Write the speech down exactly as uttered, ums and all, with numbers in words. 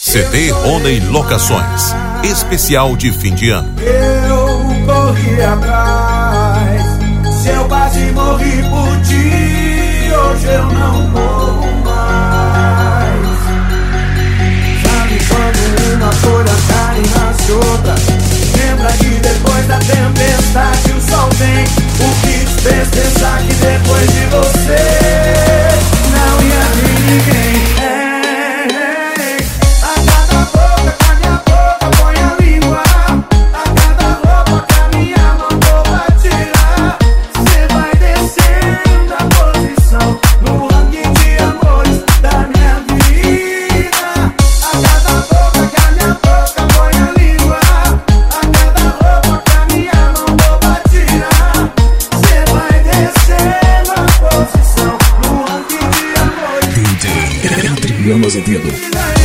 C D Rony Locações, especial de fim de ano. Eu corri atrás, se eu quase morri por ti, hoje eu não morro mais. Sabe quando uma folha cai e nasce outra? Lembra que depois da tempestade o sol vem? O que te fez pensar que depois de você não ia ter ninguém? É. Anos ouvindo.